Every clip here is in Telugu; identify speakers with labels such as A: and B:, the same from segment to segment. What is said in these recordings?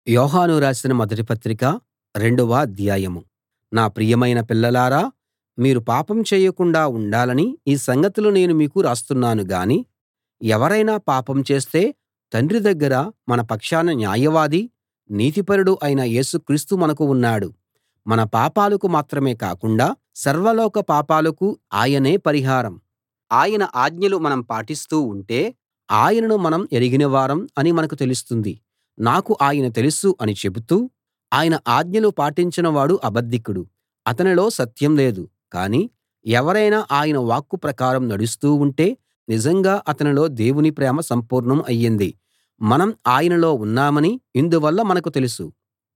A: యోహాను రాసిన మొదటి పత్రిక రెండవ అధ్యాయం. నా ప్రియమైన పిల్లలారా, మీరు పాపం చేయకుండా ఉండాలని ఈ సంగతులు నేను మీకు రాస్తున్నాను గాని, ఎవరైనా పాపం చేస్తే తండ్రి దగ్గర మన పక్షాన న్యాయవాది, నీతిపరుడు అయిన యేసు క్రీస్తు మనకు ఉన్నాడు. మన పాపాలకు మాత్రమే కాకుండా సర్వలోక పాపాలకు ఆయనే పరిహారం. ఆయన ఆజ్ఞలు మనం పాటిస్తూ ఉంటే ఆయనను మనం ఎరిగిన వారం అని మనకు తెలుస్తుంది. నాకు ఆయన తెలుసు అని చెబుతూ ఆయన ఆజ్ఞలు పాటించనివాడు అబద్ధికుడు, అతనిలో సత్యం లేదు. కానీ ఎవరైనా ఆయన వాక్కు ప్రకారం నడుస్తూ ఉంటే నిజంగా అతనిలో దేవుని ప్రేమ సంపూర్ణం అయ్యింది. మనం ఆయనలో ఉన్నామని ఇందువల్ల మనకు తెలుసు.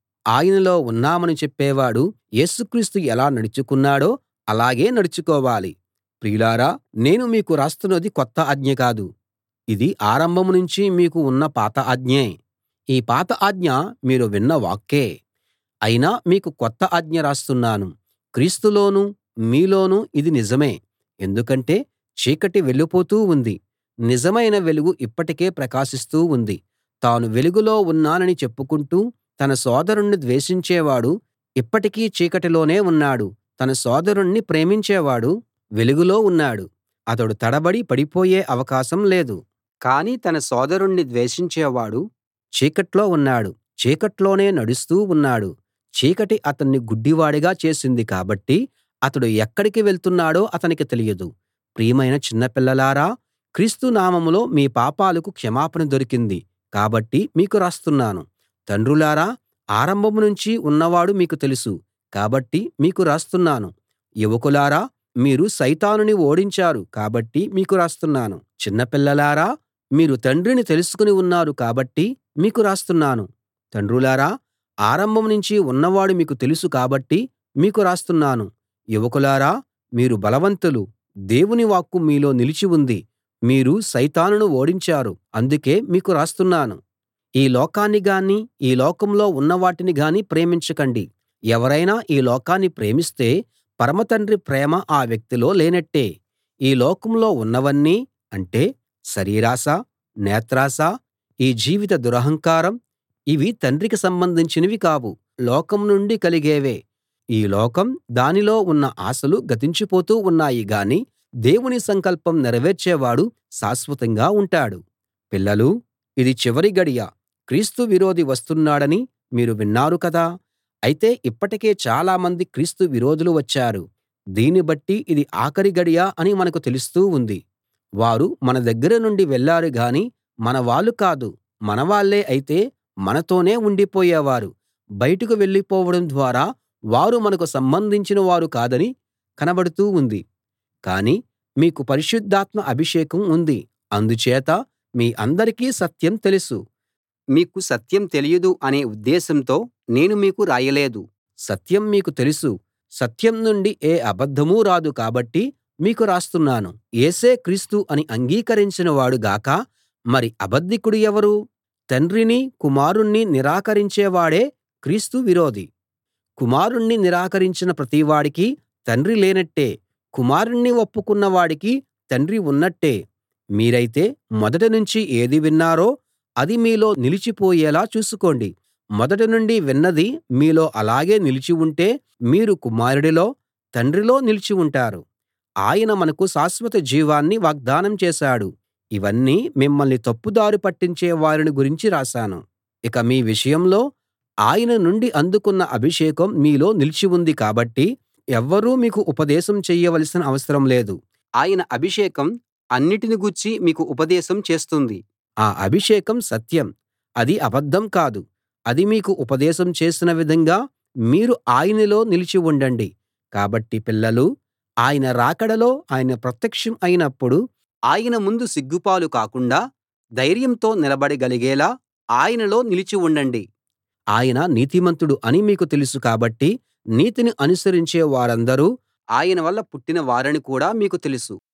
A: ఆయనలో ఉన్నామని చెప్పేవాడు యేసుక్రీస్తు ఎలా నడుచుకున్నాడో అలాగే నడుచుకోవాలి. ప్రియులారా, నేను మీకు రాస్తున్నది కొత్త ఆజ్ఞ కాదు, ఇది ఆరంభం నుంచి మీకు ఉన్న పాత ఆజ్ఞే. ఈ పాత ఆజ్ఞ మీరు విన్న వాక్కే. అయినా మీకు కొత్త ఆజ్ఞ రాస్తున్నాను. క్రీస్తులోనూ మీలోనూ ఇది నిజమే. ఎందుకంటే చీకటి వెళ్ళిపోతూ ఉంది, నిజమైన వెలుగు ఇప్పటికే ప్రకాశిస్తూ ఉంది. తాను వెలుగులో ఉన్నానని చెప్పుకుంటూ తన సోదరుణ్ణి ద్వేషించేవాడు ఇప్పటికీ చీకటిలోనే ఉన్నాడు. తన సోదరుణ్ణి ప్రేమించేవాడు వెలుగులో ఉన్నాడు. అతడు తడబడి పడిపోయే అవకాశం లేదు. కానీ తన సోదరుణ్ణి ద్వేషించేవాడు చీకట్లో ఉన్నాడు, చీకట్లోనే నడుస్తూ ఉన్నాడు. చీకటి అతన్ని గుడ్డివాడిగా చేసింది కాబట్టి అతడు ఎక్కడికి వెళ్తున్నాడో అతనికి తెలియదు. ప్రియమైన చిన్నపిల్లలారా, క్రీస్తు నామంలో మీ పాపాలకు క్షమాపణ దొరికింది కాబట్టి మీకు రాస్తున్నాను. తండ్రులారా, ఆరంభం నుంచి ఉన్నవాడు మీకు తెలుసు కాబట్టి మీకు రాస్తున్నాను. యువకులారా, మీరు సైతానుని ఓడించారు కాబట్టి మీకు రాస్తున్నాను. చిన్నపిల్లలారా, మీరు తండ్రిని తెలుసుకుని ఉన్నారు కాబట్టి మీకు రాస్తున్నాను. తండ్రులారా, ఆరంభం నుంచి ఉన్నవాడు మీకు తెలుసు కాబట్టి మీకు రాస్తున్నాను. యువకులారా, మీరు బలవంతులు, దేవుని వాక్కు మీలో నిలిచి ఉంది. మీరు సైతానును ఓడించారు, అందుకే మీకు రాస్తున్నాను. ఈ లోకాన్ని గానీ ఈ లోకంలో ఉన్నవాటిని గానీ ప్రేమించకండి. ఎవరైనా ఈ లోకాన్ని ప్రేమిస్తే పరమ తండ్రి ప్రేమ ఆ వ్యక్తిలో లేనట్టే. ఈ లోకంలో ఉన్నవన్నీ అంటే శరీరాశ, నేత్రాశ, ఈ జీవిత దురహంకారం ఇవి తండ్రికి సంబంధించినవి కావు, లోకం నుండి కలిగేవే. ఈ లోకం దానిలో ఉన్న ఆశలు గతించిపోతూ ఉన్నాయి గాని దేవుని సంకల్పం నెరవేర్చేవాడు శాశ్వతంగా ఉంటాడు. పిల్లలూ, ఇది చివరి గడియ. క్రీస్తు విరోధి వస్తున్నాడని మీరు విన్నారు కదా. అయితే ఇప్పటికే చాలామంది క్రీస్తు విరోధులు వచ్చారు. దీన్ని బట్టి ఇది ఆఖరి గడియ అని మనకు తెలుస్తూ ఉంది. వారు మన దగ్గర నుండి వెళ్ళారు గాని మన వాళ్ళు కాదు. మనవాళ్ళే అయితే మనతోనే ఉండిపోయేవారు. బయటకు వెళ్ళిపోవడం ద్వారా వారు మనకు సంబంధించిన వారు కాదని కనబడుతూ ఉంది. కానీ మీకు పరిశుద్ధాత్మ అభిషేకం ఉంది. అందుచేత మీ అందరికీ సత్యం తెలుసు. మీకు సత్యం తెలియదు అనే ఉద్దేశంతో నేను మీకు రాయలేదు. సత్యం మీకు తెలుసు. సత్యం నుండి ఏ అబద్ధమూ రాదు కాబట్టి మీకు రాస్తున్నాను. యేసే క్రీస్తు అని అంగీకరించిన వాడు గాక మరి అబద్ధికుడు ఎవరు? తండ్రిని కుమారుణ్ణి నిరాకరించేవాడే క్రీస్తు విరోధి. కుమారుణ్ణి నిరాకరించిన ప్రతివాడికి తండ్రి లేనట్టే. కుమారుణ్ణి ఒప్పుకున్న వాడికి తండ్రి ఉన్నట్టే. మీరైతే మొదటి నుంచి ఏది విన్నారో అది మీలో నిలిచిపోయేలా చూసుకోండి. మొదటి నుండి విన్నది మీలో అలాగే నిలిచి ఉంటే మీరు కుమారుడిలో, తండ్రిలో నిలిచి ఉంటారు. ఆయన మనకు శాశ్వత జీవాన్ని వాగ్దానం చేశాడు. ఇవన్నీ మిమ్మల్ని తప్పుదారి పట్టించే వారిని గురించి రాశాను. ఇక మీ విషయంలో ఆయన నుండి అందుకున్న అభిషేకం మీలో నిలిచి ఉంది కాబట్టి ఎవ్వరూ మీకు ఉపదేశం చెయ్యవలసిన అవసరం లేదు. ఆయన అభిషేకం అన్నిటిని గూర్చి మీకు ఉపదేశం చేస్తుంది. ఆ అభిషేకం సత్యం, అది అబద్ధం కాదు. అది మీకు ఉపదేశం చేసిన విధంగా మీరు ఆయనలో నిలిచి ఉండండి. కాబట్టి పిల్లలూ, ఆయన రాకడలో ఆయన ప్రత్యక్షం అయినప్పుడు ఆయన ముందు సిగ్గుపాలు కాకుండా ధైర్యంతో నిలబడగలిగేలా ఆయనలో నిలిచి ఉండండి. ఆయన నీతిమంతుడు అని మీకు తెలుసు కాబట్టి నీతిని అనుసరించే వారందరూ ఆయన వల్ల పుట్టిన వారని కూడా మీకు తెలుసు.